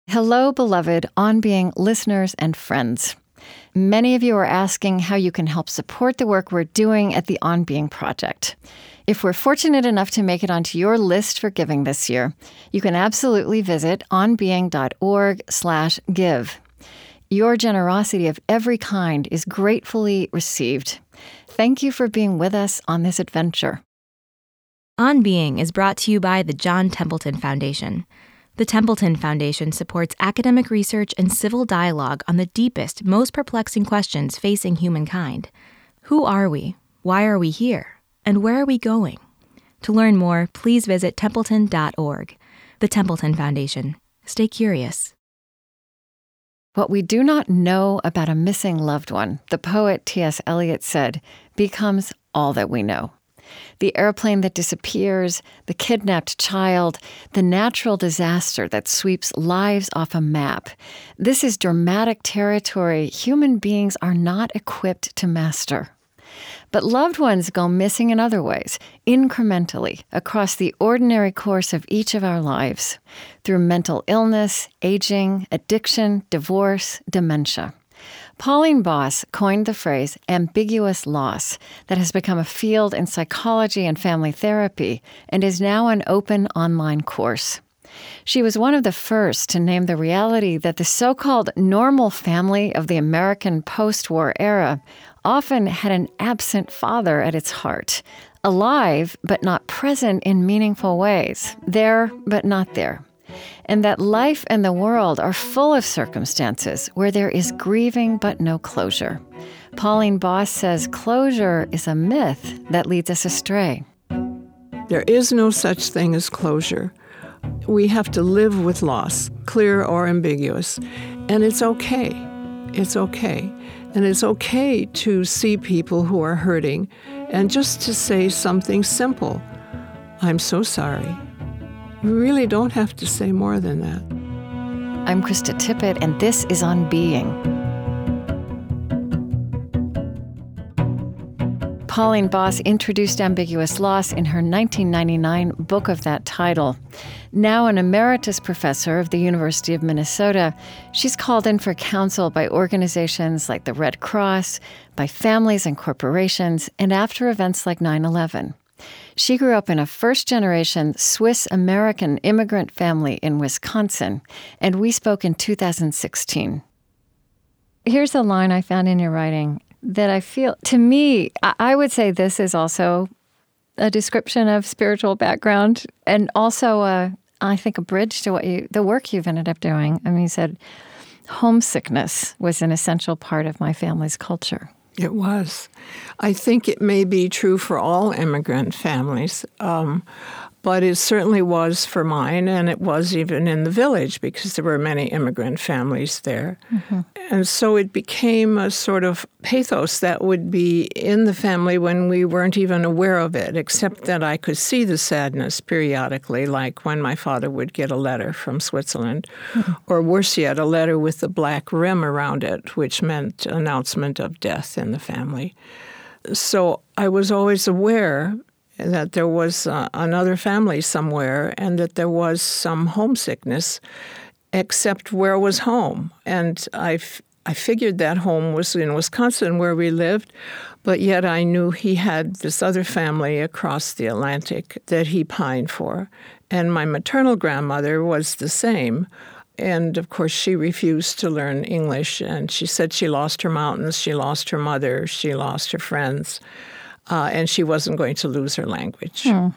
Hello, beloved On Being listeners and friends. Many of you are asking how you can help support the work we're doing at the On Being Project. If we're fortunate enough to make it onto your list for giving this year, you can absolutely visit onbeing.org/give. Your generosity of every kind is gratefully received. Thank you for being with us on this adventure. On Being is brought to you by the John Templeton Foundation. The Templeton Foundation supports academic research and civil dialogue on the deepest, most perplexing questions facing humankind. Who are we? Why are we here? And where are we going? To learn more, please visit templeton.org. The Templeton Foundation. Stay curious. What we do not know about a missing loved one, the poet T.S. Eliot said, becomes all that we know. The airplane that disappears, the kidnapped child, the natural disaster that sweeps lives off a map. This is dramatic territory human beings are not equipped to master. But loved ones go missing in other ways, incrementally, across the ordinary course of each of our lives, through mental illness, aging, addiction, divorce, dementia. Pauline Boss coined the phrase ambiguous loss that has become a field in psychology and family therapy and is now an open online course. She was one of the first to name the reality that the so-called normal family of the American post-war era often had an absent father at its heart, alive but not present in meaningful ways, there but not there. And that life and the world are full of circumstances where there is grieving but no closure. Pauline Boss says closure is a myth that leads us astray. There is no such thing as closure. We have to live with loss, clear or ambiguous. And it's okay. It's okay. And it's okay to see people who are hurting and just to say something simple. I'm so sorry. You really don't have to say more than that. I'm Krista Tippett, and this is On Being. Pauline Boss introduced ambiguous loss in her 1999 book of that title. Now an emeritus professor of the University of Minnesota, she's called in for counsel by organizations like the Red Cross, by families and corporations, and after events like 9/11. She grew up in a first-generation Swiss-American immigrant family in Wisconsin, and we spoke in 2016. Here's a line I found in your writing that I feel, to me, I would say this is also a description of spiritual background and also, I think, a bridge to the work you've ended up doing. I mean, you said, homesickness was an essential part of my family's culture. It was. I think it may be true for all immigrant families, but it certainly was for mine, and it was even in the village because there were many immigrant families there. Mm-hmm. And so it became a sort of pathos that would be in the family when we weren't even aware of it, except that I could see the sadness periodically, like when my father would get a letter from Switzerland, mm-hmm. or worse yet, a letter with a black rim around it, which meant announcement of death in the family. So I was always aware that there was another family somewhere and that there was some homesickness, except where was home? And I figured that home was in Wisconsin where we lived, but yet I knew he had this other family across the Atlantic that he pined for. And my maternal grandmother was the same. And, of course, she refused to learn English, and she said she lost her mountains, she lost her mother, she lost her friends, and she wasn't going to lose her language. Yeah.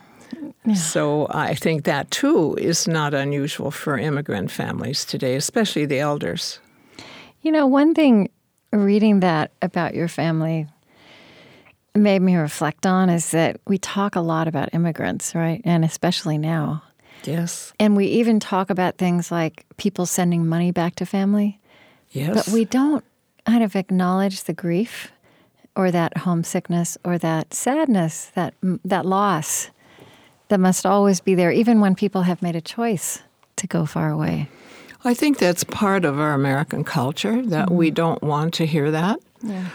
So I think that, too, is not unusual for immigrant families today, especially the elders. You know, one thing reading that about your family made me reflect on is that we talk a lot about immigrants, right? And especially now. Yes. And we even talk about things like people sending money back to family. Yes. But we don't kind of acknowledge the grief or that homesickness or that sadness, that loss that must always be there, even when people have made a choice to go far away. I think that's part of our American culture, that we don't want to hear that. Yeah.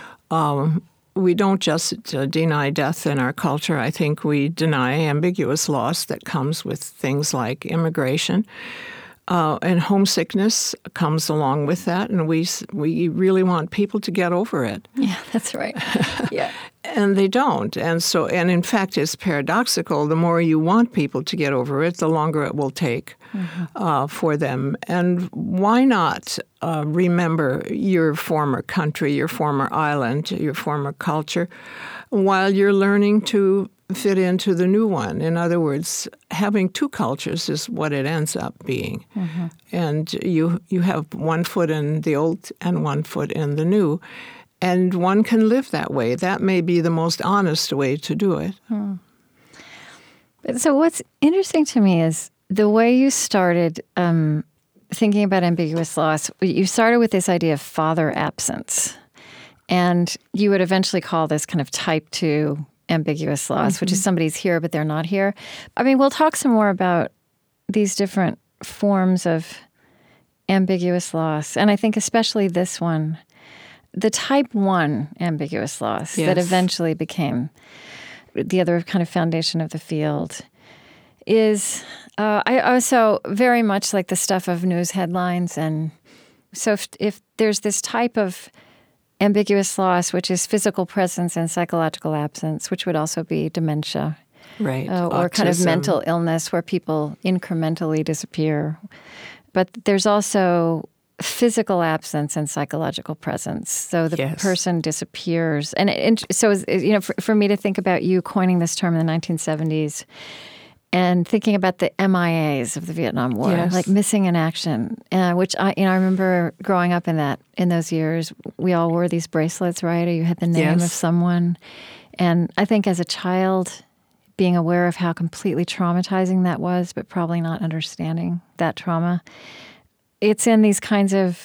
We don't just deny death in our culture. I think we deny ambiguous loss that comes with things like immigration. And homesickness comes along with that, and we really want people to get over it. Yeah, that's right. Yeah. And they don't. And in fact, it's paradoxical. The more you want people to get over it, the longer it will take for them. And why not remember your former country, your former island, your former culture, while you're learning to fit into the new one? In other words, having two cultures is what it ends up being. And you have one foot in the old and one foot in the new. And one can live that way. That may be the most honest way to do it. So what's interesting to me is the way you started thinking about ambiguous loss. You started with this idea of father absence. And you would eventually call this kind of type 2 ambiguous loss, which is somebody's here but they're not here. I mean, we'll talk some more about these different forms of ambiguous loss. And I think especially this one, the type 1 ambiguous loss that eventually became the other kind of foundation of the field is I also very much like the stuff of news headlines. And so if there's this type of ambiguous loss, which is physical presence and psychological absence, which would also be dementia. Right. Or kind of mental illness where people incrementally disappear. But there's also physical absence and psychological presence. So the person disappears. And so, for me to think about you coining this term in the 1970s and thinking about the MIAs of the Vietnam War, like missing in action, which I remember growing up in those years, we all wore these bracelets, right? Or you had the name of someone. And I think as a child, being aware of how completely traumatizing that was, but probably not understanding that trauma, it's in these kinds of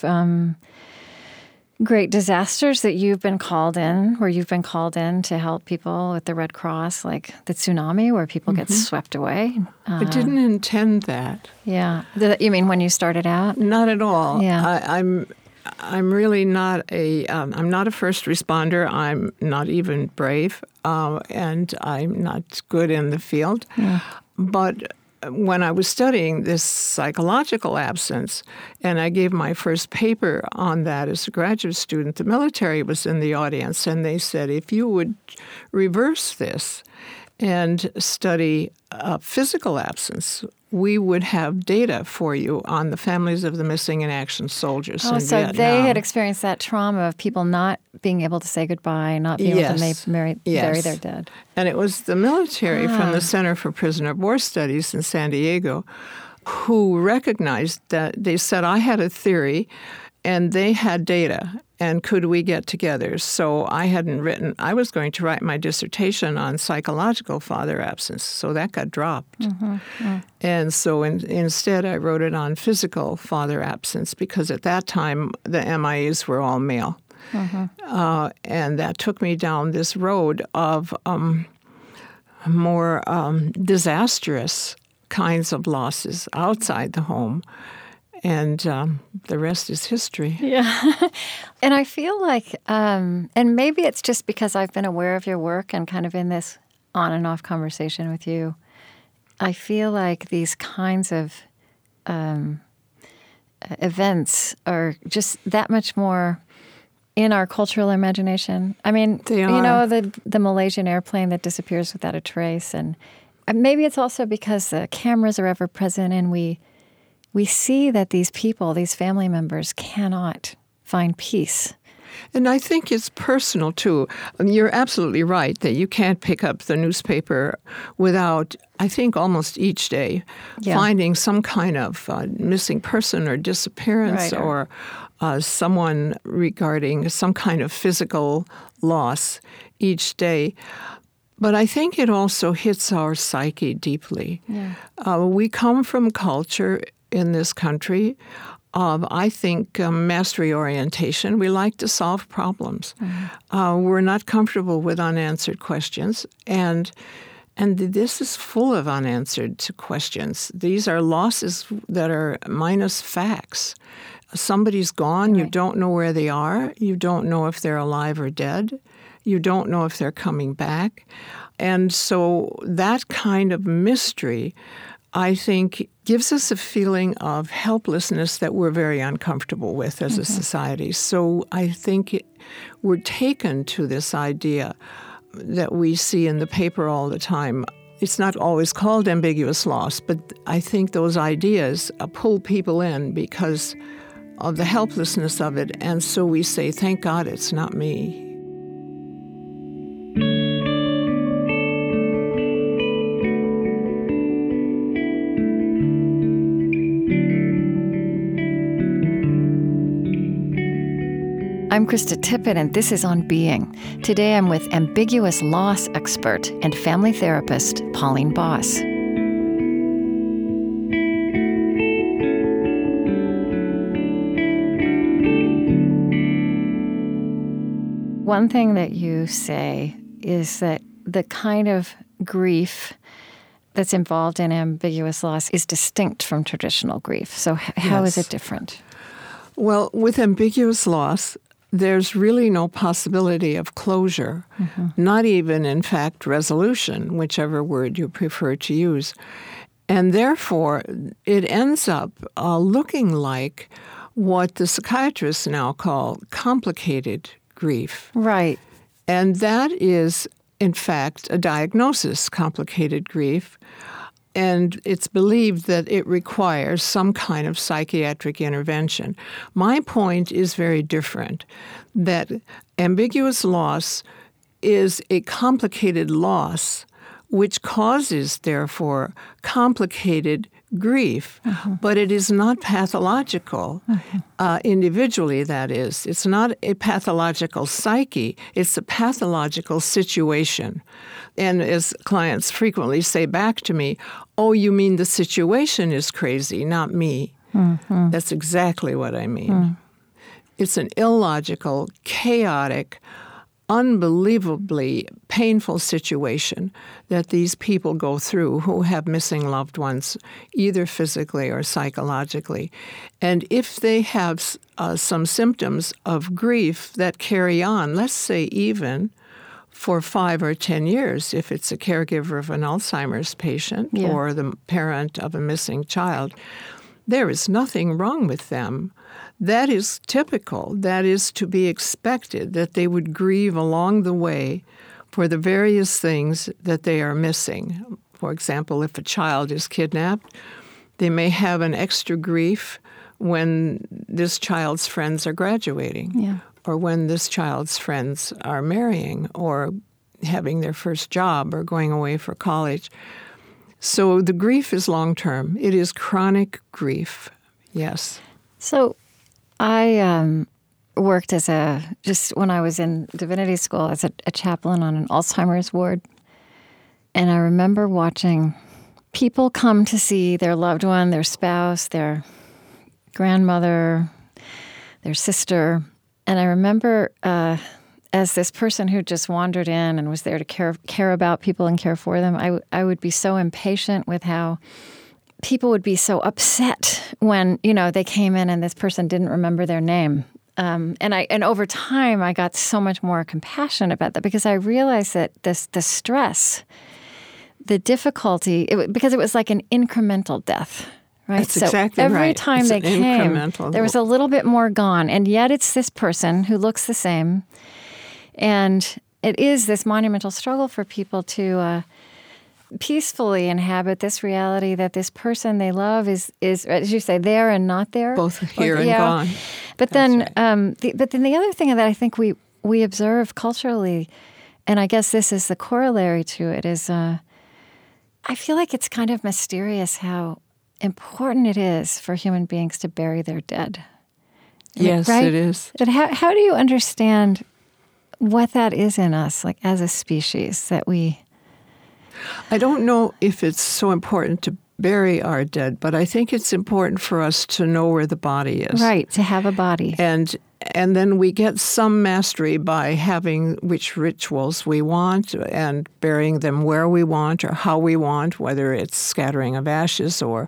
great disasters that you've been called in, where you've been called in to help people with the Red Cross, like the tsunami, where people get swept away. I didn't intend that. Yeah. You mean when you started out? Not at all. Yeah. I'm really not I'm not a first responder. I'm not even brave, and I'm not good in the field. Yeah. But when I was studying this psychological absence, and I gave my first paper on that as a graduate student, the military was in the audience, and they said, if you would reverse this and study physical absence, we would have data for you on the families of the missing in action soldiers in so Vietnam. They had experienced that trauma of people not being able to say goodbye, not being able to bury their dead. And it was the military from the Center for Prisoner of War Studies in San Diego who recognized that. They said, I had a theory, and they had data, and could we get together? So I was going to write my dissertation on psychological father absence, so that got dropped. And so instead I wrote it on physical father absence, because at that time the MIAs were all male. And that took me down this road of more disastrous kinds of losses outside the home. And the rest is history. Yeah. And I feel like, and maybe it's just because I've been aware of your work and kind of in this on and off conversation with you, I feel like these kinds of events are just that much more in our cultural imagination. I mean, the Malaysian airplane that disappears without a trace. And maybe it's also because the cameras are ever present and we see that these people, these family members, cannot find peace. And I think it's personal, too. You're absolutely right that you can't pick up the newspaper without, I think, almost each day finding some kind of missing person or disappearance or someone regarding some kind of physical loss each day. But I think it also hits our psyche deeply. Yeah. We come from culture in this country of, I think, mastery orientation. We like to solve problems. We're not comfortable with unanswered questions. And this is full of unanswered questions. These are losses that are minus facts. Somebody's gone. You don't know where they are. You don't know if they're alive or dead. You don't know if they're coming back. And so that kind of mystery I think, gives us a feeling of helplessness that we're very uncomfortable with as a society. So I think we're taken to this idea that we see in the paper all the time. It's not always called ambiguous loss, but I think those ideas pull people in because of the helplessness of it. And so we say, thank God it's not me. I'm Krista Tippett, and this is On Being. Today I'm with ambiguous loss expert and family therapist Pauline Boss. One thing that you say is that the kind of grief that's involved in ambiguous loss is distinct from traditional grief. So how is it different? Well, with ambiguous loss, there's really no possibility of closure, not even, in fact, resolution, whichever word you prefer to use. And therefore, it ends up looking like what the psychiatrists now call complicated grief. Right. And that is, in fact, a diagnosis, complicated grief. And it's believed that it requires some kind of psychiatric intervention. My point is very different, that ambiguous loss is a complicated loss which causes, therefore, complicated grief, but it is not pathological individually, that is. It's not a pathological psyche. It's a pathological situation. And as clients frequently say back to me, oh, you mean the situation is crazy, not me. That's exactly what I mean. It's an illogical, chaotic, unbelievably painful situation that these people go through who have missing loved ones, either physically or psychologically. And if they have some symptoms of grief that carry on, let's say even for 5 or 10 years, if it's a caregiver of an Alzheimer's patient or the parent of a missing child, there is nothing wrong with them. That is typical. That is to be expected, that they would grieve along the way for the various things that they are missing. For example, if a child is kidnapped, they may have an extra grief when this child's friends are graduating, or when this child's friends are marrying, or having their first job, or going away for college. So the grief is long-term. It is chronic grief, yes. So I worked just when I was in divinity school, as a chaplain on an Alzheimer's ward. And I remember watching people come to see their loved one, their spouse, their grandmother, their sister. And I remember as this person who just wandered in and was there to care about people and care for them, I would be so impatient with how people would be so upset when, they came in and this person didn't remember their name. And over time, I got so much more compassion about that because I realized that the stress, the difficulty, because it was like an incremental death, right? That's exactly right. Every time they came, there was a little bit more gone. And yet it's this person who looks the same. And it is this monumental struggle for people to peacefully inhabit this reality that this person they love is, as you say, there and not there. Both here and gone. But then, the other thing that I think we observe culturally, and I guess this is the corollary to it, is I feel like it's kind of mysterious how important it is for human beings to bury their dead. Yes, right? It is. But how do you understand what that is in us, like as a species, that we... I don't know if it's so important to bury our dead, but I think it's important for us to know where the body is. Right, to have a body. And then we get some mastery by having which rituals we want and burying them where we want or how we want, whether it's scattering of ashes or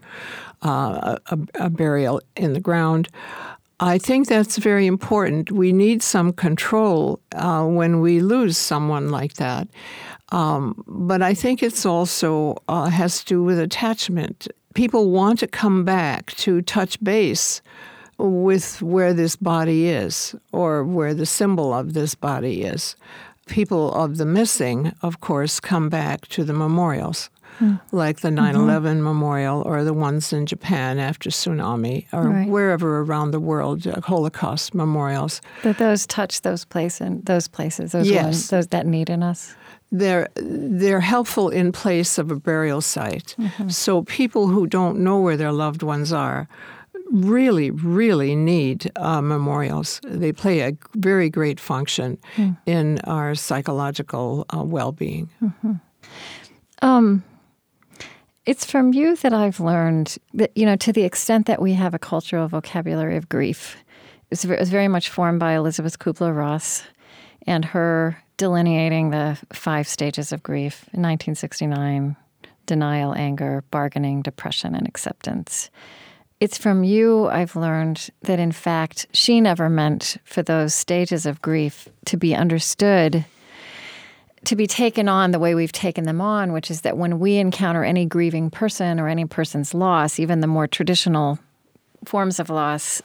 a burial in the ground. I think that's very important. We need some control when we lose someone like that. But I think it's also has to do with attachment. People want to come back to touch base with where this body is or where the symbol of this body is. People of the missing, of course, come back to the memorials, like the 9/11 memorial or the ones in Japan after tsunami or wherever around the world, Holocaust memorials. That those touch those places, those ones, those that need in us. They're helpful in place of a burial site. So people who don't know where their loved ones are really, really need memorials. They play a very great function in our psychological well-being. It's from you that I've learned that, to the extent that we have a cultural vocabulary of grief, it was very much formed by Elisabeth Kubler-Ross and her delineating the 5 stages of grief in 1969: denial, anger, bargaining, depression, and acceptance. It's from you I've learned that, in fact, she never meant for those stages of grief to be understood, to be taken on the way we've taken them on, which is that when we encounter any grieving person or any person's loss, even the more traditional forms of loss,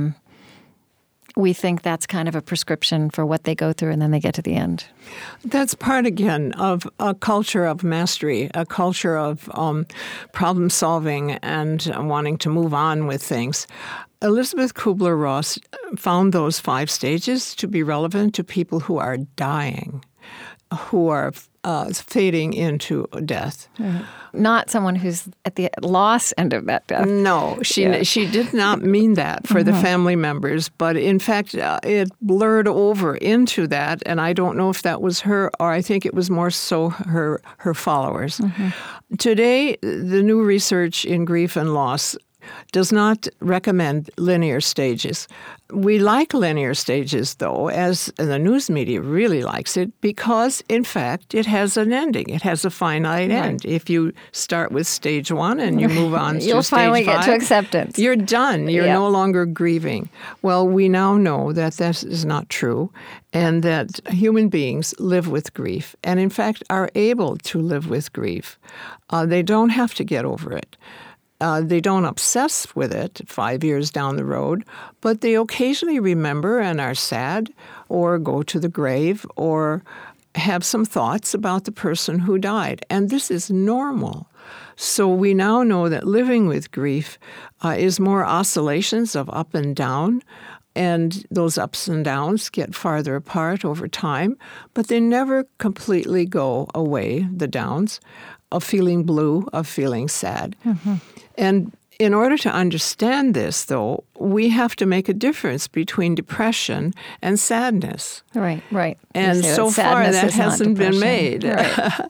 we think that's kind of a prescription for what they go through, and then they get to the end. That's part, again, of a culture of mastery, a culture of problem solving and wanting to move on with things. Elisabeth Kubler-Ross found those 5 stages to be relevant to people who are dying, who are fading into death. Not someone who's at the loss end of that death. No, she did not mean that for the family members, but in fact, it blurred over into that, and I don't know if that was her, or I think it was more so her followers. Today, the new research in grief and loss does not recommend linear stages. We like linear stages, though, as the news media really likes it, because, in fact, it has an ending. It has a finite end. If you start with stage 1 and you move on to You'll stage 5, finally get to acceptance. You're done. You're no longer grieving. Well, we now know that that is not true, and that human beings live with grief, and in fact are able to live with grief. They don't have to get over it. They don't obsess with it 5 years down the road, but they occasionally remember and are sad or go to the grave or have some thoughts about the person who died. And this is normal. So we now know that living with grief is more oscillations of up and down, and those ups and downs get farther apart over time, but they never completely go away, the downs, of feeling blue, of feeling sad. And in order to understand this, though, we have to make a difference between depression and sadness. Right. And so far that hasn't been made. Right.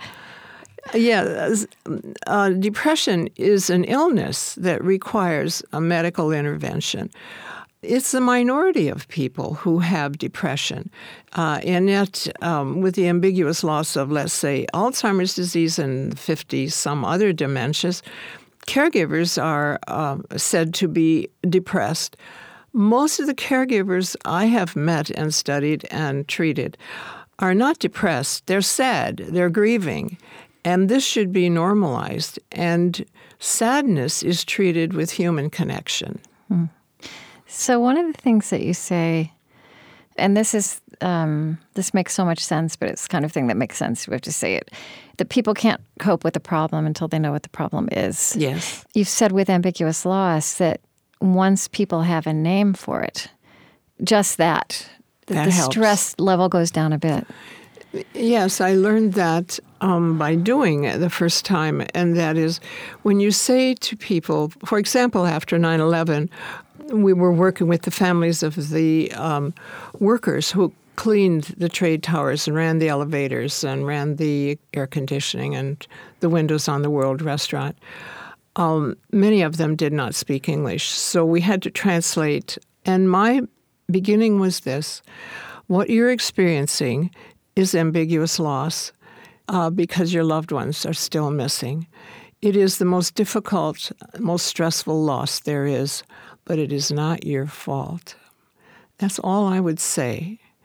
Depression is an illness that requires a medical intervention. It's the minority of people who have depression. And yet, with the ambiguous loss of, let's say, Alzheimer's disease and 50 some other dementias, caregivers are said to be depressed. Most of the caregivers I have met and studied and treated are not depressed. They're sad. They're grieving. And this should be normalized. And sadness is treated with human connection. So one of the things that you say, and this makes so much sense, but it's the kind of thing that makes sense. We have to say it, that people can't cope with the problem until they know what the problem is. Yes. You've said with ambiguous loss that once people have a name for it, just that the stress level goes down a bit. Yes, I learned that by doing it the first time, and that is when you say to people, for example, after 9/11, we were working with the families of the workers who cleaned the trade towers and ran the elevators and ran the air conditioning and the windows on the World Restaurant. Many of them did not speak English, so we had to translate. And my beginning was this: what you're experiencing is ambiguous loss because your loved ones are still missing. It is the most difficult, most stressful loss there is, but it is not your fault. That's all I would say.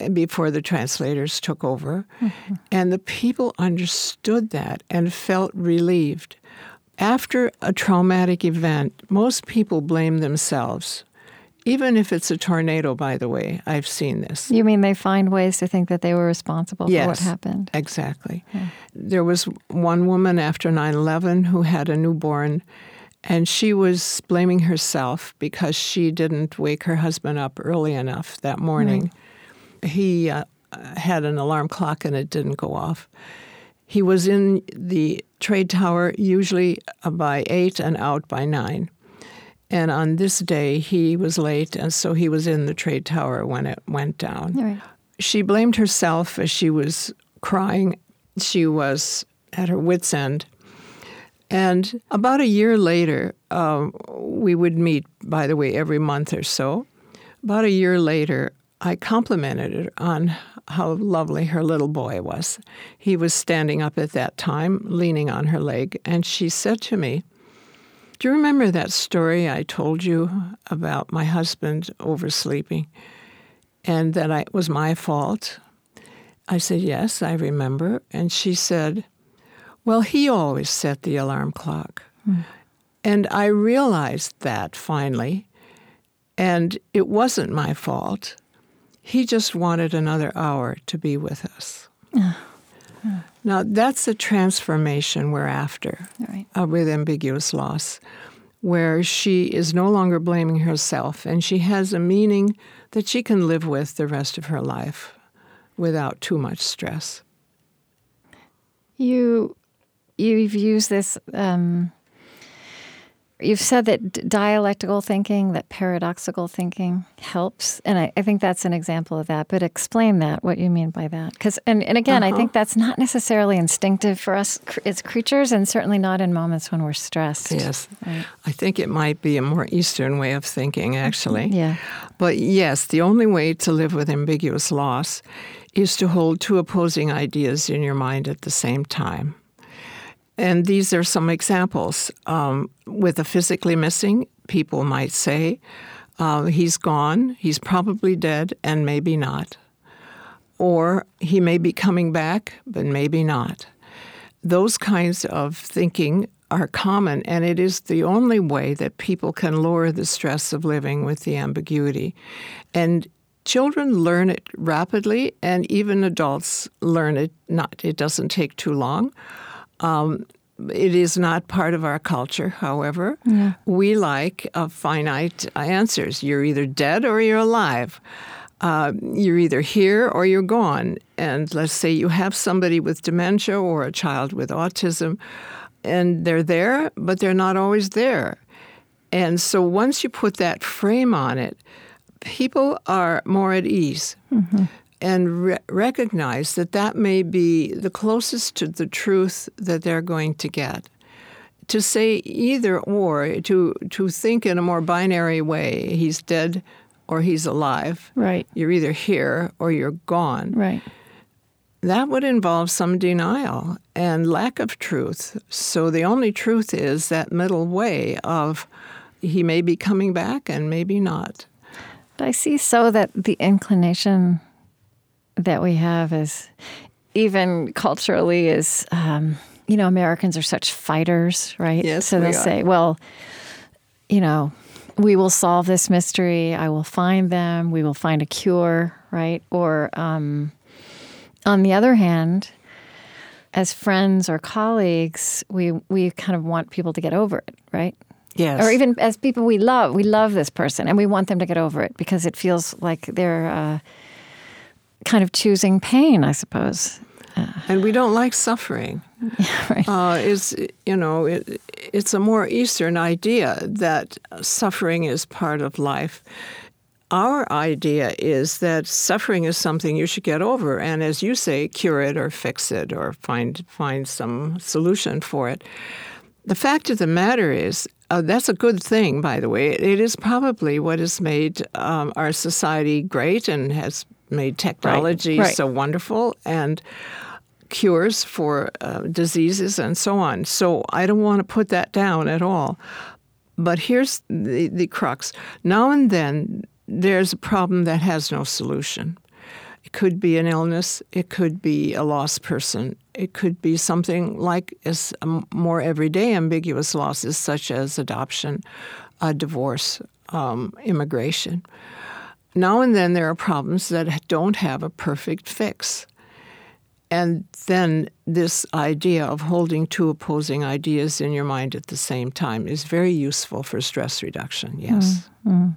before the translators took over. Mm-hmm. And the people understood that and felt relieved. After a traumatic event, most people blame themselves. Even if it's a tornado, by the way, I've seen this. You mean they find ways to think that they were responsible for what happened? Exactly. Yeah. There was one woman after 9/11 who had a newborn, and she was blaming herself because she didn't wake her husband up early enough that morning. Right. He had an alarm clock and it didn't go off. He was in the trade tower usually by 8 and out by 9. And on this day, he was late, and so he was in the trade tower when it went down. Right. She blamed herself as she was crying. She was at her wit's end. And about a year later, we would meet, by the way, every month or so. About a year later, I complimented her on how lovely her little boy was. He was standing up at that time, leaning on her leg, and she said to me, "Do you remember that story I told you about my husband oversleeping and that it was my fault?" I said, "Yes, I remember." And she said, "Well, he always set the alarm clock." And I realized that finally, and it wasn't my fault. He just wanted another hour to be with us. Now, that's a transformation we're after with ambiguous loss, where she is no longer blaming herself, and she has a meaning that she can live with the rest of her life without too much stress. You've used this, you've said that dialectical thinking, that paradoxical thinking helps, and I think that's an example of that. But explain that, what you mean by that. Because, and again, I think that's not necessarily instinctive for us as creatures, and certainly not in moments when we're stressed. Yes. Right? I think it might be a more Eastern way of thinking, actually. Yeah. But yes, the only way to live with ambiguous loss is to hold two opposing ideas in your mind at the same time. And these are some examples. With a physically missing, people might say, he's gone, he's probably dead, and maybe not. Or he may be coming back, but maybe not. Those kinds of thinking are common, and it is the only way that people can lower the stress of living with the ambiguity. And children learn it rapidly, and even adults learn it. It doesn't take too long. It is not part of our culture, however. Yeah. We like finite answers. You're either dead or you're alive. You're either here or you're gone. And let's say you have somebody with dementia or a child with autism, and they're there, but they're not always there. And so once you put that frame on it, people are more at ease. Mm-hmm. And recognize that that may be the closest to the truth that they're going to get. To say either or, to think in a more binary way, he's dead or he's alive. Right. You're either here or you're gone. Right. That would involve some denial and lack of truth. So the only truth is that middle way of he may be coming back and maybe not. But I see so that the inclination that we have is, even culturally, is, Americans are such fighters, right? Yes, so they'll say, well, we will solve this mystery. I will find them. We will find a cure, right? Or on the other hand, as friends or colleagues, we kind of want people to get over it, right? Yes. Or even as people we love this person, and we want them to get over it because it feels like they're kind of choosing pain, I suppose. And we don't like suffering. Yeah, right. It's a more Eastern idea that suffering is part of life. Our idea is that suffering is something you should get over, and as you say, cure it or fix it or find some solution for it. The fact of the matter is, that's a good thing, by the way. It is probably what has made our society great and has made technology so wonderful and cures for diseases and so on. So I don't want to put that down at all. But here's the crux. Now and then, there's a problem that has no solution. It could be an illness. It could be a lost person. It could be something like as more everyday ambiguous losses, such as adoption, divorce, immigration. Now and then there are problems that don't have a perfect fix. And then this idea of holding two opposing ideas in your mind at the same time is very useful for stress reduction, yes. Mm-hmm.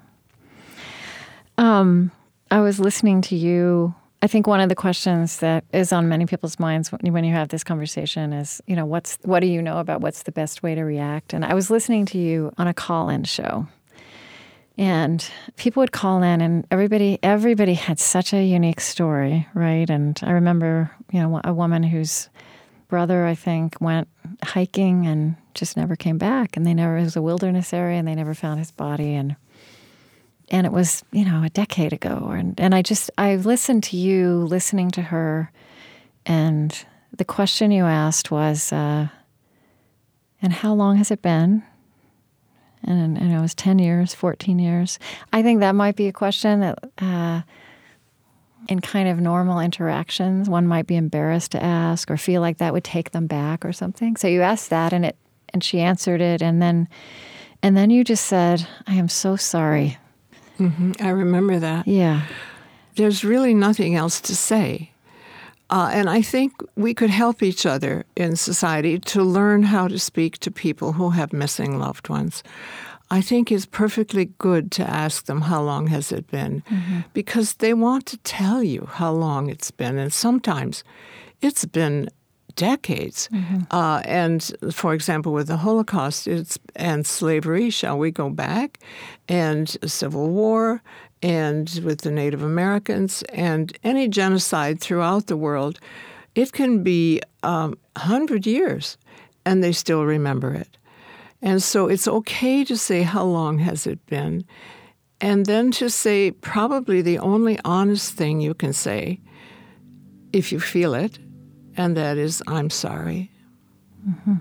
I was listening to you. I think one of the questions that is on many people's minds when you have this conversation is, what do you know about what's the best way to react? And I was listening to you on a call-in show. And people would call in, and everybody had such a unique story, right? And I remember, a woman whose brother, I think, went hiking and just never came back. And it was a wilderness area, and they never found his body. And it was, a decade ago. And I listened to you, listening to her, and the question you asked was, and how long has it been? And it was 10 years, 14 years. I think that might be a question that in kind of normal interactions, one might be embarrassed to ask or feel like that would take them back or something. So you asked that, and she answered it, and then you just said, "I am so sorry." Mm-hmm. I remember that. Yeah. There's really nothing else to say. And I think we could help each other in society to learn how to speak to people who have missing loved ones. I think it's perfectly good to ask them, how long has it been? Mm-hmm. Because they want to tell you how long it's been. And sometimes it's been decades. Mm-hmm. And for example, with the Holocaust and slavery, shall we go back? And Civil War, and with the Native Americans, and any genocide throughout the world, it can be 100 years, and they still remember it. And so it's okay to say, how long has it been? And then to say probably the only honest thing you can say, if you feel it, and that is, I'm sorry. Mm-hmm.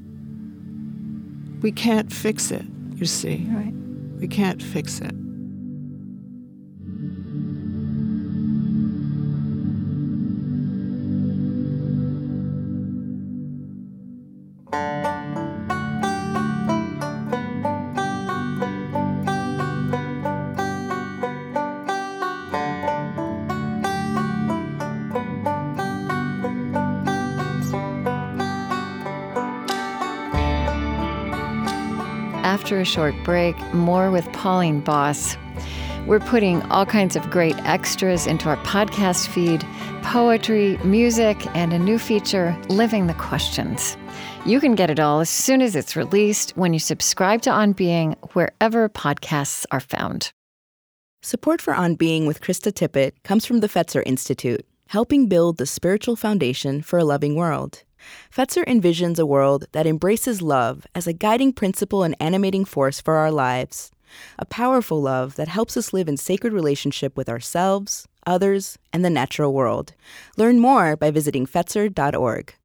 We can't fix it, you see. Right. We can't fix it. After a short break, more with Pauline Boss. We're putting all kinds of great extras into our podcast feed, poetry, music, and a new feature, Living the Questions. You can get it all as soon as it's released when you subscribe to On Being wherever podcasts are found. Support for On Being with Krista Tippett comes from the Fetzer Institute, helping build the spiritual foundation for a loving world. Fetzer envisions a world that embraces love as a guiding principle and animating force for our lives. A powerful love that helps us live in sacred relationship with ourselves, others, and the natural world. Learn more by visiting Fetzer.org.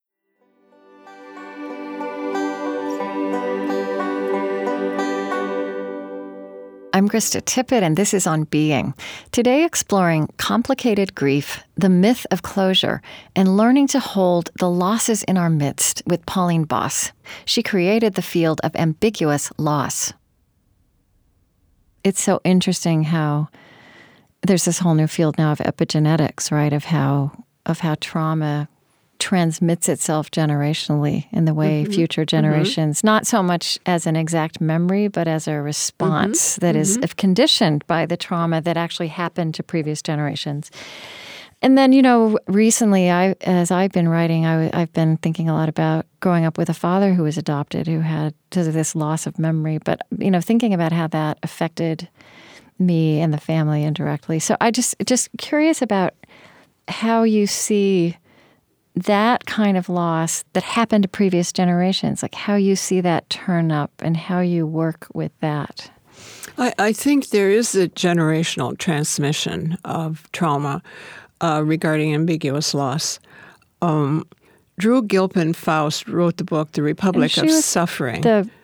I'm Krista Tippett, and this is On Being. Today exploring complicated grief, the myth of closure, and learning to hold the losses in our midst with Pauline Boss. She created the field of ambiguous loss. It's so interesting how there's this whole new field now of epigenetics, right? Of how trauma transmits itself generationally in the way future generations, not so much as an exact memory, but as a response that is conditioned by the trauma that actually happened to previous generations. And then, recently, as I've been writing, I've been thinking a lot about growing up with a father who was adopted, who had this loss of memory, but, thinking about how that affected me and the family indirectly. So I just curious about how you see that kind of loss that happened to previous generations, like how you see that turn up and how you work with that. I think there is a generational transmission of trauma regarding ambiguous loss. Drew Gilpin Faust wrote the book, The Republic of Suffering. The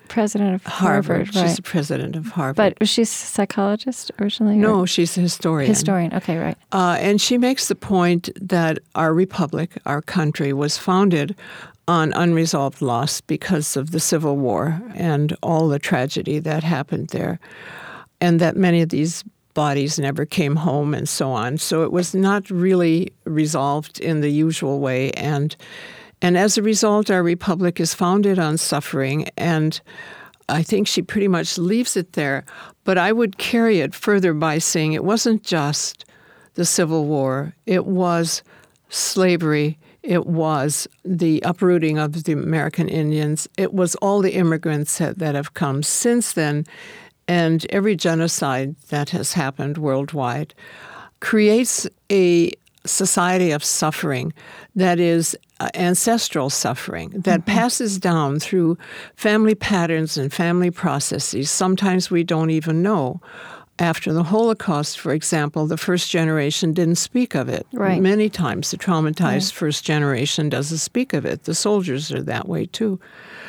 president of Harvard, right? She's the president of Harvard. But was she a psychologist originally? No, she's a historian. Historian, okay, right. And she makes the point that our republic, our country, was founded on unresolved loss because of the Civil War and all the tragedy that happened there, and that many of these bodies never came home and so on. So it was not really resolved in the usual way. And as a result, our republic is founded on suffering, and I think she pretty much leaves it there. But I would carry it further by saying it wasn't just the Civil War. It was slavery. It was the uprooting of the American Indians. It was all the immigrants that have come since then. And every genocide that has happened worldwide creates a society of suffering that is ancestral suffering that passes down through family patterns and family processes. Sometimes we don't even know. After the Holocaust, for example, the first generation didn't speak of it. Right. Many times the traumatized first generation doesn't speak of it. The soldiers are that way too.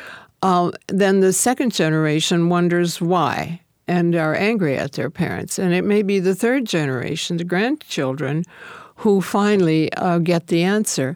Then the second generation wonders why and are angry at their parents. And it may be the third generation, the grandchildren, who finally get the answer.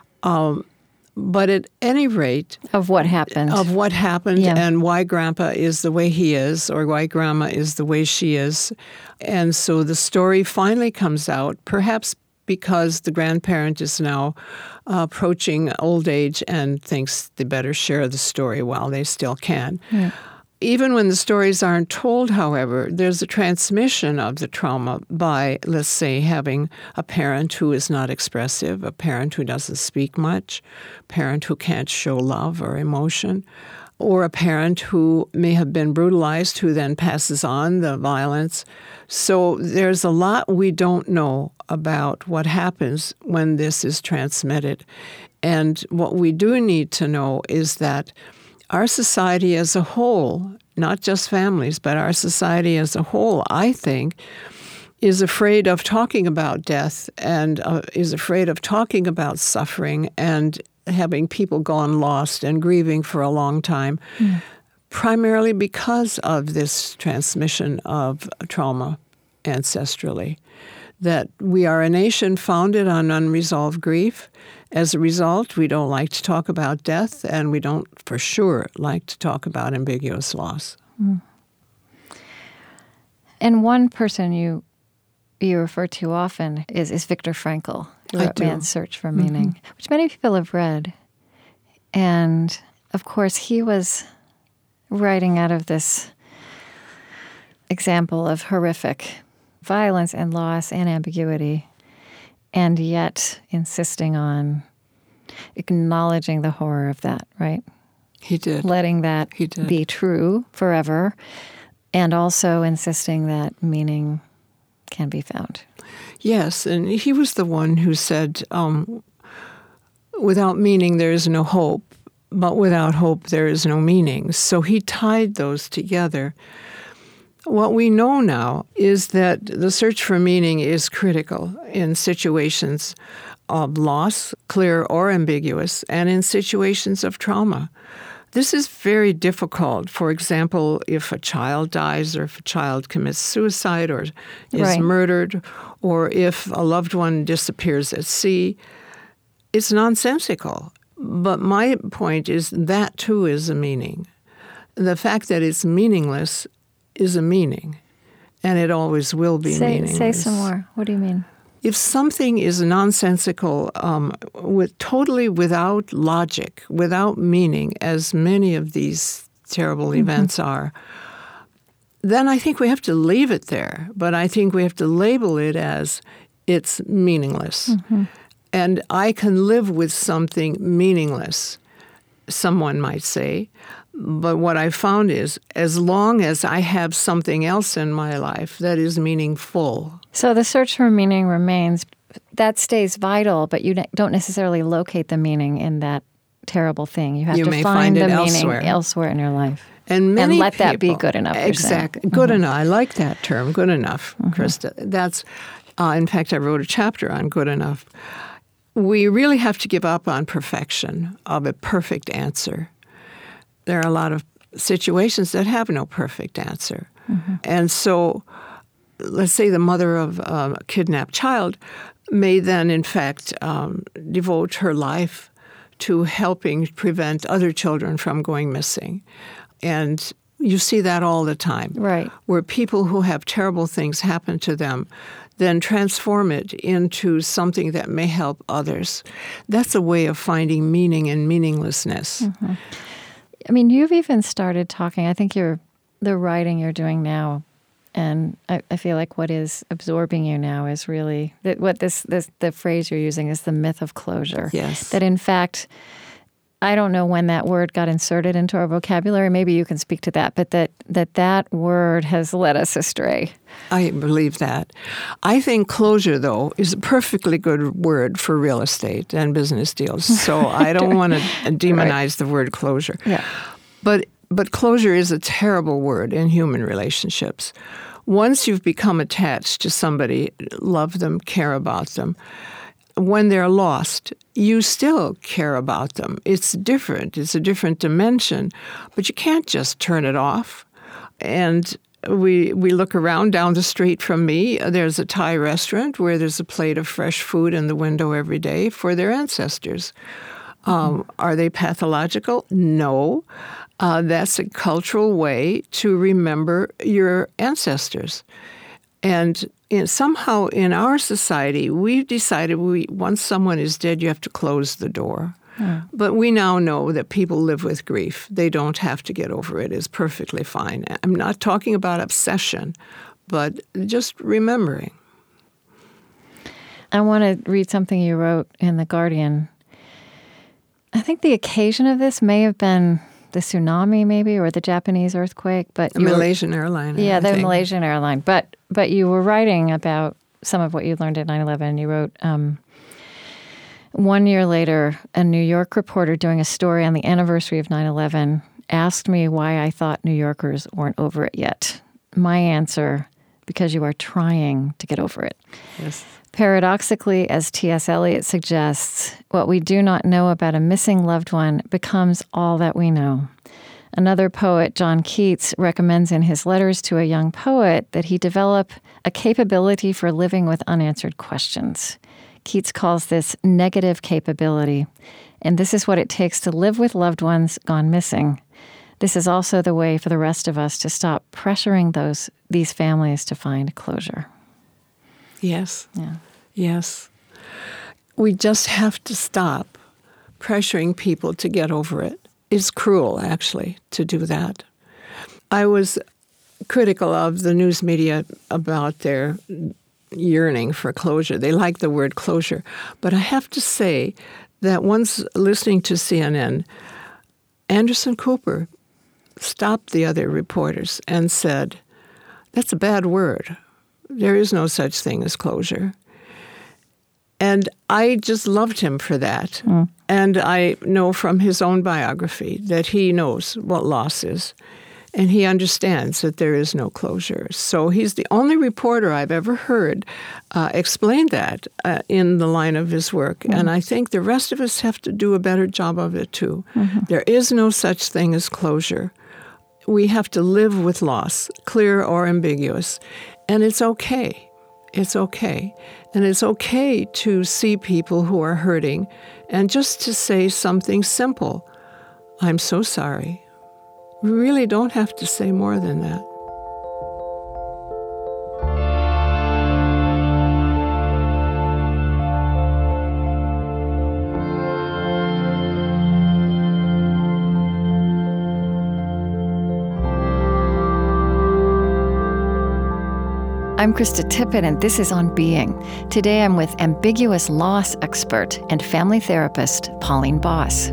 But at any rate... Of what happened. Yeah. And why Grandpa is the way he is, or why Grandma is the way she is. And so the story finally comes out, perhaps because the grandparent is now approaching old age and thinks they better share the story while they still can. Yeah. Even when the stories aren't told, however, there's a transmission of the trauma by, let's say, having a parent who is not expressive, a parent who doesn't speak much, a parent who can't show love or emotion, or a parent who may have been brutalized who then passes on the violence. So there's a lot we don't know about what happens when this is transmitted. And what we do need to know is that our society as a whole, not just families, but our society as a whole, I think, is afraid of talking about death and is afraid of talking about suffering and having people gone lost and grieving for a long time, primarily because of this transmission of trauma ancestrally. That we are a nation founded on unresolved grief. As a result, we don't like to talk about death, and we don't, for sure, like to talk about ambiguous loss. And one person you refer to often is Viktor Frankl, who wrote Man's Search for Meaning, which many people have read. And, of course, he was writing out of this example of horrific violence and loss and ambiguity, and yet insisting on acknowledging the horror of that, right? He did. Letting that be true forever, and also insisting that meaning can be found. Yes, and he was the one who said, without meaning there is no hope, but without hope there is no meaning. So he tied those together. What we know now is that the search for meaning is critical in situations of loss, clear or ambiguous, and in situations of trauma. This is very difficult. For example, if a child dies or if a child commits suicide or is murdered, or if a loved one disappears at sea, it's nonsensical. But my point is that, too, is a meaning. The fact that it's meaningless is a meaning, and it always will be meaningless. Say some more. What do you mean? If something is nonsensical, totally without logic, without meaning, as many of these terrible events are, then I think we have to leave it there. But I think we have to label it as it's meaningless. And I can live with something meaningless, someone might say. But what I found is, as long as I have something else in my life that is meaningful. So the search for meaning remains. That stays vital, but you don't necessarily locate the meaning in that terrible thing. You have to find the meaning elsewhere in your life. And let that be good enough. Exactly. Good enough. I like that term, good enough, Krista. That's, in fact, I wrote a chapter on good enough. We really have to give up on perfection of a perfect answer. There are a lot of situations that have no perfect answer. And so, let's say the mother of a kidnapped child may then, in fact, devote her life to helping prevent other children from going missing. And you see that all the time. Right. Where people who have terrible things happen to them then transform it into something that may help others. That's a way of finding meaning in meaninglessness. I mean, you've even started talking, I think the writing you're doing now, and I feel like what is absorbing you now is really, the phrase you're using is the myth of closure. Yes. That in fact, I don't know when that word got inserted into our vocabulary. Maybe you can speak to that, but that word has led us astray. I believe that. I think closure, though, is a perfectly good word for real estate and business deals. So I don't want to demonize the word closure. Yeah. But closure is a terrible word in human relationships. Once you've become attached to somebody, love them, care about them, when they're lost, you still care about them. It's different. It's a different dimension, but you can't just turn it off. And we look around down the street from me. There's a Thai restaurant where there's a plate of fresh food in the window every day for their ancestors. Are they pathological? No. That's a cultural way to remember your ancestors. And somehow in our society, we've decided once someone is dead, you have to close the door. But we now know that people live with grief. They don't have to get over it. It's perfectly fine. I'm not talking about obsession, but just remembering. I want to read something you wrote in The Guardian. I think the occasion of this may have been the tsunami, maybe, or the Japanese earthquake. But the Malaysian airline. Yeah, the Malaysian airline. But you were writing about some of what you learned at 9/11. You wrote, 1 year later, a New York reporter doing a story on the anniversary of 9/11 asked me why I thought New Yorkers weren't over it yet. My answer, because you are trying to get over it. Yes. Paradoxically, as T.S. Eliot suggests, what we do not know about a missing loved one becomes all that we know. Another poet, John Keats, recommends in his letters to a young poet that he develop a capability for living with unanswered questions. Keats calls this negative capability, and this is what it takes to live with loved ones gone missing. This is also the way for the rest of us to stop pressuring these families to find closure. Yes. Yeah. Yes. We just have to stop pressuring people to get over it. It's cruel, actually, to do that. I was critical of the news media about their yearning for closure. They like the word closure. But I have to say that once listening to CNN, Anderson Cooper stopped the other reporters and said, "That's a bad word. There is no such thing as closure." And I just loved him for that. And I know from his own biography that he knows what loss is. And he understands that there is no closure. So he's the only reporter I've ever heard explain that in the line of his work. And I think the rest of us have to do a better job of it, too. There is no such thing as closure. We have to live with loss, clear or ambiguous. And it's okay. It's okay. And it's okay to see people who are hurting and just to say something simple. I'm so sorry. We really don't have to say more than that. I'm Krista Tippett, and this is On Being. Today I'm with ambiguous loss expert and family therapist Pauline Boss.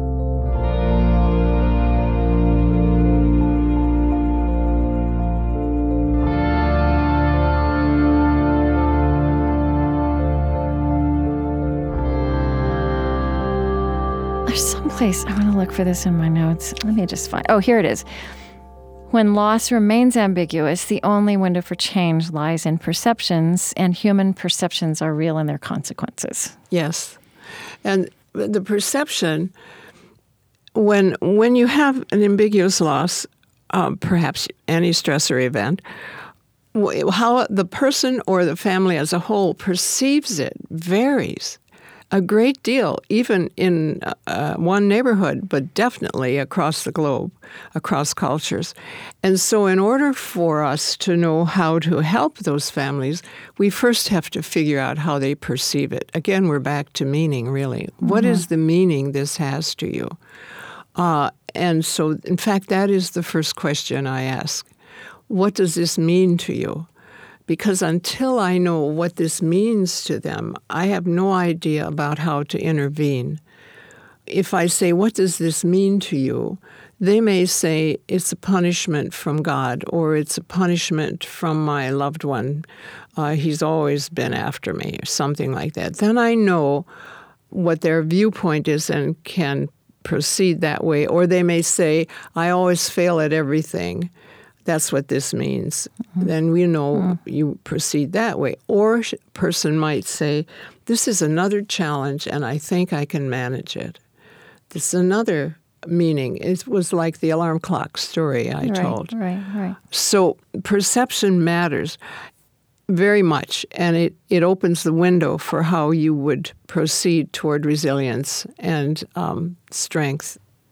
There's someplace, I want to look for this in my notes. Let me just find, here it is. When loss remains ambiguous, the only window for change lies in perceptions, and human perceptions are real in their consequences. Yes. And the perception, when you have an ambiguous loss, perhaps any stressor event, how the person or the family as a whole perceives it varies a great deal, even in one neighborhood, but definitely across the globe, across cultures. And so in order for us to know how to help those families, we first have to figure out how they perceive it. Again, we're back to meaning, really. Mm-hmm. What is the meaning this has to you? And so, in fact, that is the first question I ask. What does this mean to you? Because until I know what this means to them, I have no idea about how to intervene. If I say, what does this mean to you? They may say, it's a punishment from God, or it's a punishment from my loved one. He's always been after me, or something like that. Then I know what their viewpoint is and can proceed that way. Or they may say, I always fail at everything. That's what this means. Mm-hmm. Then we know you proceed that way. Or a person might say, this is another challenge and I think I can manage it. This is another meaning. It was like the alarm clock story I told. Right. So perception matters very much, and it opens the window for how you would proceed toward resilience and strength.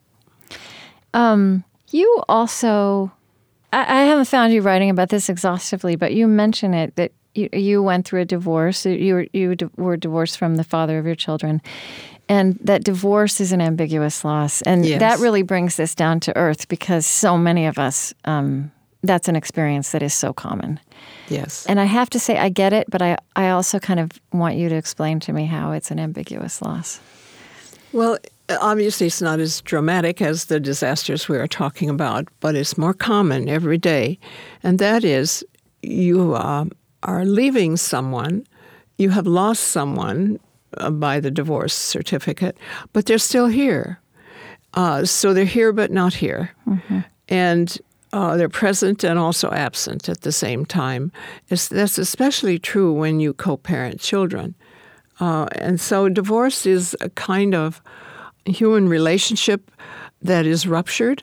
You also... I haven't found you writing about this exhaustively, but you mention it, that you went through a divorce. You were divorced from the father of your children, and that divorce is an ambiguous loss. And yes. That really brings this down to earth because so many of us, that's an experience that is so common. Yes. And I have to say, I get it, but I also kind of want you to explain to me how it's an ambiguous loss. Well, obviously, it's not as dramatic as the disasters we are talking about, but it's more common every day. And that is, you are leaving someone, you have lost someone by the divorce certificate, but they're still here. So they're here but not here. Mm-hmm. And they're present and also absent at the same time. That's especially true when you co-parent children. And so divorce is a kind of human relationship that is ruptured,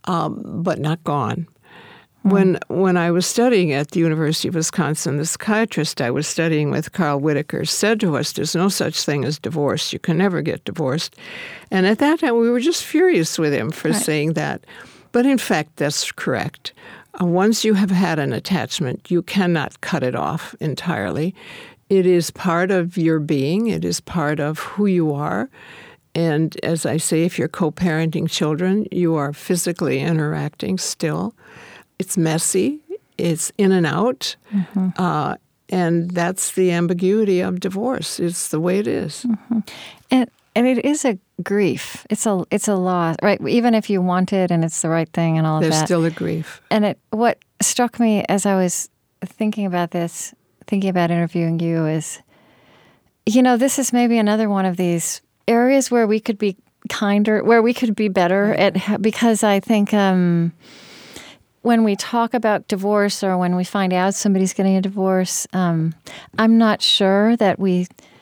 but not gone. When I was studying at the University of Wisconsin, the psychiatrist I was studying with, Carl Whitaker, said to us, there's no such thing as divorce. You can never get divorced. And at that time, we were just furious with him for saying that. But in fact, that's correct. Once you have had an attachment, you cannot cut it off entirely. It is part of your being. It is part of who you are. And as I say, if you're co-parenting children, you are physically interacting still. It's messy. It's in and out. Mm-hmm. And that's the ambiguity of divorce. It's the way it is. Mm-hmm. And it is a grief. It's a loss, right? Even if you want it and it's the right thing and all of that. There's still a grief. And what struck me as I was thinking about this, thinking about interviewing you is, this is maybe another one of these areas where we could be kinder, where we could be better at, because I think when we talk about divorce or when we find out somebody's getting a divorce, I'm not sure that we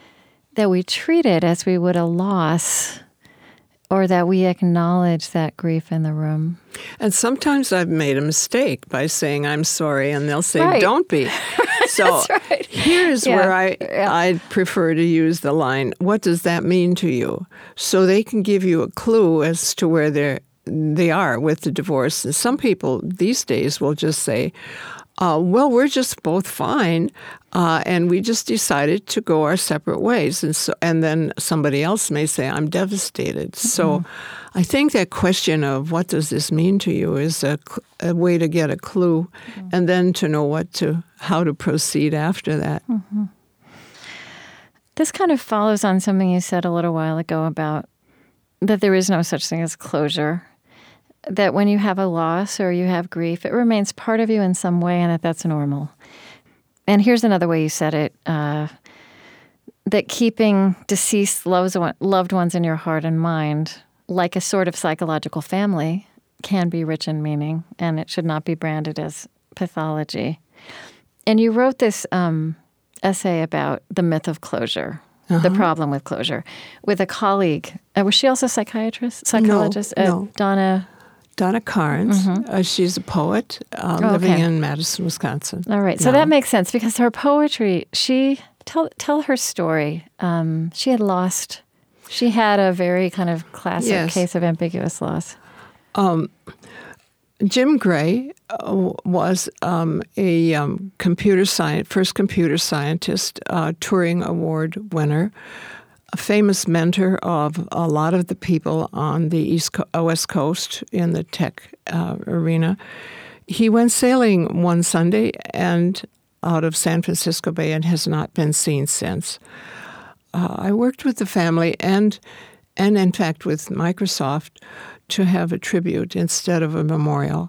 treat it as we would a loss, or that we acknowledge that grief in the room. And sometimes I've made a mistake by saying I'm sorry, and they'll say, don't be. So here's where I prefer to use the line, what does that mean to you? So they can give you a clue as to where they are with the divorce. And some people these days will just say, well, we're just both fine, and we just decided to go our separate ways. And then somebody else may say, I'm devastated. Mm-hmm. So I think that question of what does this mean to you is a way to get a clue, and then to know how to proceed after that. Mm-hmm. This kind of follows on something you said a little while ago about that there is no such thing as closure. That when you have a loss or you have grief, it remains part of you in some way, and that's normal. And here's another way you said it, that keeping deceased loved ones in your heart and mind, like a sort of psychological family, can be rich in meaning, and it should not be branded as pathology. And you wrote this essay about the myth of closure, the problem with closure, with a colleague. Was she also a psychologist? No. Donna... Donna Carnes. She's a poet living in Madison, Wisconsin. All right. So that makes sense because her poetry, tell her story. She had a very kind of classic case of ambiguous loss. Jim Gray was a first computer scientist, Turing Award winner, a famous mentor of a lot of the people on the West Coast in the tech arena. He went sailing one Sunday and out of San Francisco Bay and has not been seen since. I worked with the family and in fact with Microsoft to have a tribute instead of a memorial.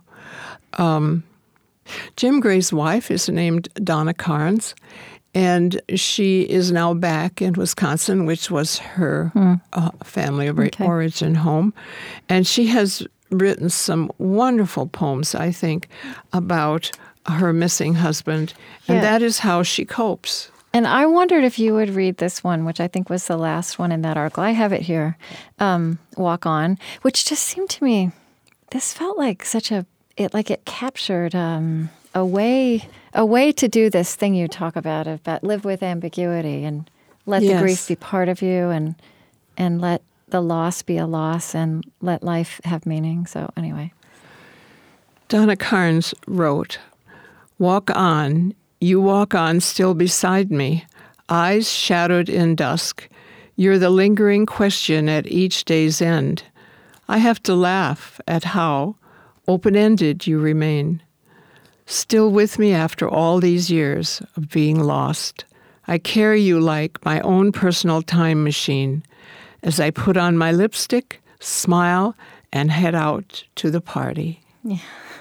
Jim Gray's wife is named Donna Carnes, and she is now back in Wisconsin, which was her family of origin home. And she has written some wonderful poems, I think, about her missing husband, and that is how she copes. And I wondered if you would read this one, which I think was the last one in that article. I have it here, Walk On, which just seemed to me, this felt like it captured a way to do this thing you talk about live with ambiguity and let the grief be part of you and let the loss be a loss and let life have meaning. So anyway. Donna Carnes wrote, "Walk on. You walk on still beside me, eyes shadowed in dusk. You're the lingering question at each day's end. I have to laugh at how open-ended you remain. Still with me after all these years of being lost. I carry you like my own personal time machine as I put on my lipstick, smile, and head out to the party." Yeah.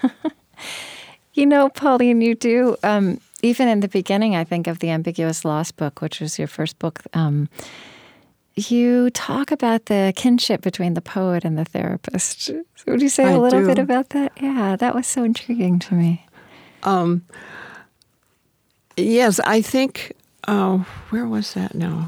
Pauline, you do... even in the beginning, I think, of the Ambiguous Loss book, which was your first book, you talk about the kinship between the poet and the therapist. So would you say a little bit about that? Yeah, that was so intriguing to me. Yes, I think, where was that now?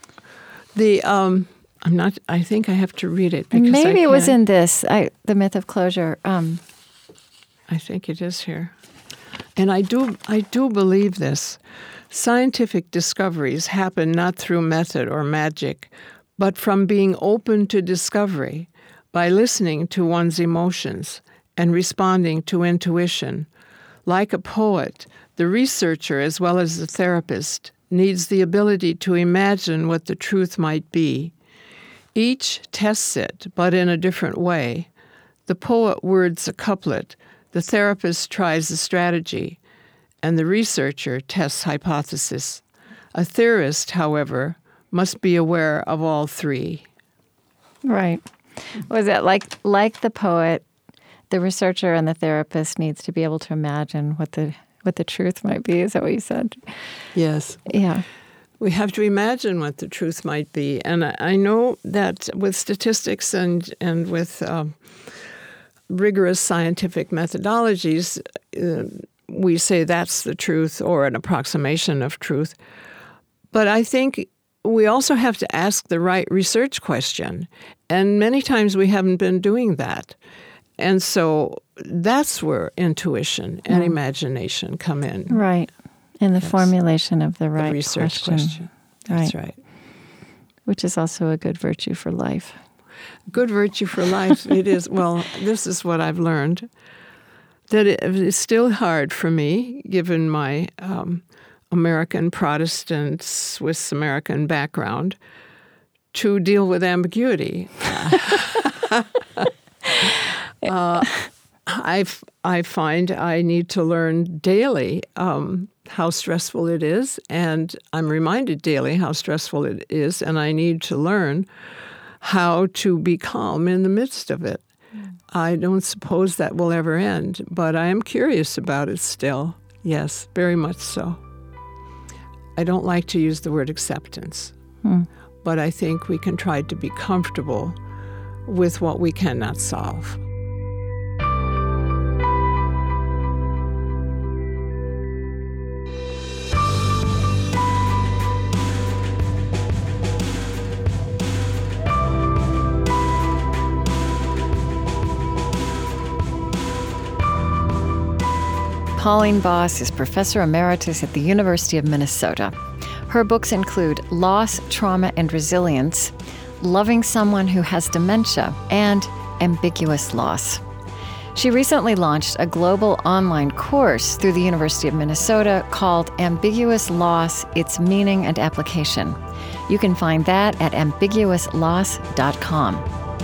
I think I have to read it. Because maybe it was in this, The Myth of Closure. I think it is here. And I do believe this. Scientific discoveries happen not through method or magic, but from being open to discovery, by listening to one's emotions and responding to intuition. Like a poet, the researcher as well as the therapist needs the ability to imagine what the truth might be. Each tests it, but in a different way. The poet words a couplet, the therapist tries a strategy, and the researcher tests hypothesis. A theorist, however, must be aware of all three. Right. Was it like the poet, the researcher and the therapist needs to be able to imagine what the truth might be? Is that what you said? Yes. Yeah. We have to imagine what the truth might be. And I know that with statistics and with rigorous scientific methodologies, we say that's the truth or an approximation of truth. But I think we also have to ask the right research question. And many times we haven't been doing that. And so that's where intuition and imagination come in. Right. In the formulation of the right research question. That's right. Which is also a good virtue for life. Good virtue for life. It is. Well, this is what I've learned, that it is still hard for me, given my American Protestant, Swiss American background, to deal with ambiguity. I find I need to learn daily how stressful it is, and I'm reminded daily how stressful it is, and I need to learn how to be calm in the midst of it. I don't suppose that will ever end, but I am curious about it still. Yes, very much so. I don't like to use the word acceptance, but I think we can try to be comfortable with what we cannot solve. Pauline Boss is professor emeritus at the University of Minnesota. Her books include Loss, Trauma, and Resilience, Loving Someone Who Has Dementia, and Ambiguous Loss. She recently launched a global online course through the University of Minnesota called Ambiguous Loss, Its Meaning and Application. You can find that at ambiguousloss.com.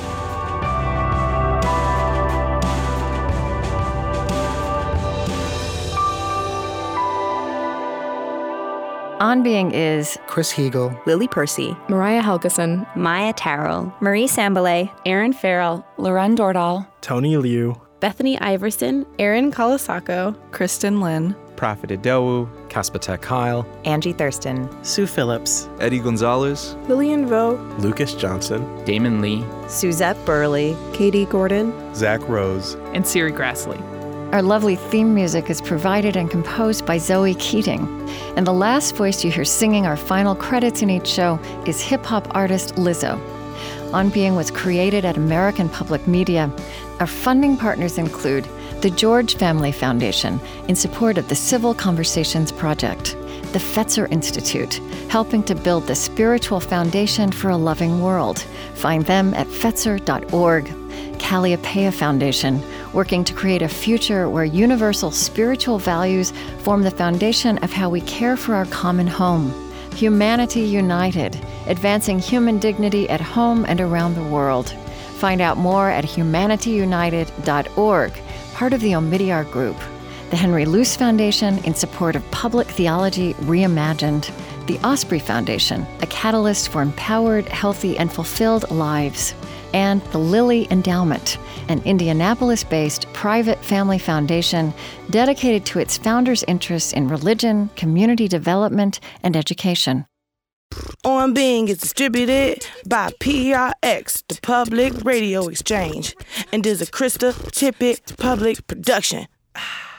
On Being is Chris Heagle, Lily Percy, Mariah Helgeson, Maya Terrell, Marie Sambalay, Aaron Farrell, Lauren Dordahl, Tony Liu, Bethany Iverson, Erin Kalasako, Kristen Lynn, Prophet Adewu, Kaspatek Kyle, Angie Thurston, Sue Phillips, Eddie Gonzalez, Lillian Vo, Lucas Johnson, Damon Lee, Suzette Burley, Katie Gordon, Zach Rose, and Siri Grassley. Our lovely theme music is provided and composed by Zoe Keating. And the last voice you hear singing our final credits in each show is hip-hop artist Lizzo. On Being was created at American Public Media. Our funding partners include the George Family Foundation in support of the Civil Conversations Project, the Fetzer Institute, helping to build the spiritual foundation for a loving world. Find them at fetzer.org. Calliopeia Foundation, working to create a future where universal spiritual values form the foundation of how we care for our common home. Humanity United, advancing human dignity at home and around the world. Find out more at humanityunited.org, part of the Omidyar Group. The Henry Luce Foundation in support of public theology reimagined. The Osprey Foundation, a catalyst for empowered, healthy, and fulfilled lives. And the Lilly Endowment, an Indianapolis-based private family foundation dedicated to its founders' interests in religion, community development, and education. On Being is distributed by PRX, the Public Radio Exchange, and is a Krista Tippett public production.